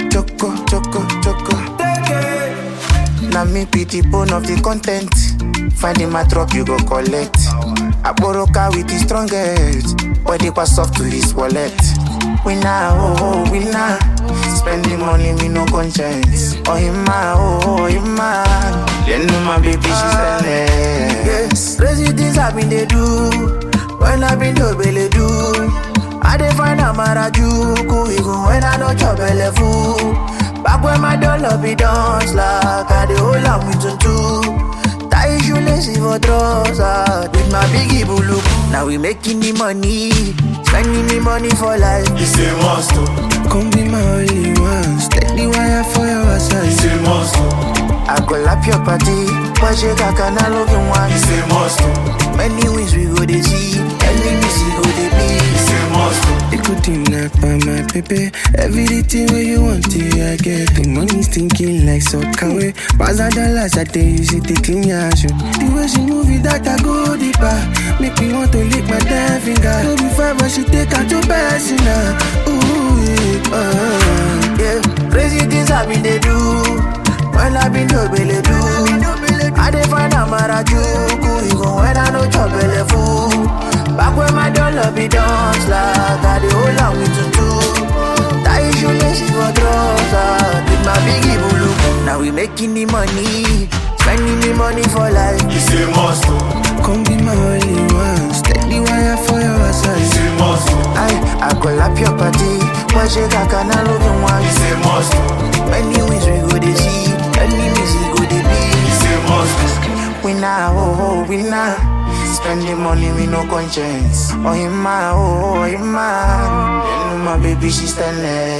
choco, choco, choco. Now me be the bone of the content. Finding my drop, you go collect. I borrow car with the strongest. Body was soft to his wallet. Winner, oh, winner. Spending money with no conscience. Oh, him, oh, him, then my baby, she's standing. Yes, crazy things I've been they do. When I've been to belly do. I dey find a marajuku. Even when I don't chop belly food. Back when my dollar be dance like I dey hold am with tutu. Tie shoelace for trouser with my biggie bulu. Now we making the money, spending the money for life. It's a must. Come be my only one. Steady wire for your side. It's a must. I go lap your party, but you can't love you one. It's a must. Many wins we go to see, enemies we go to be. It's a must. You could knock by my baby. Everything where you want to, I get. The money's thinking like soccer. Pass a dollars a day, you see the thing ya show. The way she move it, that I go deeper. Make me want to lick my damn finger. No be fine, but she take her to personal. Ooh, yeah. Crazy things I been they do. When I been to belly do. I dey find a marajuku. Even when I no chop belly food. Back when my dollar be dance like I dey hold am with tutu. Tie shoelace for trouser with my biggie bulu. Now we making the money, spending the money for life. It's a must. come be my only one. Steady wire for your side. It's a must. I go lap your party, but you can't love you one. It's a must. Many wins we go to see, enemies we go to be. It's a must. Winner, oh, winner. Spending money with no conscience. Oh, him, oh, him, then my baby, she's standing.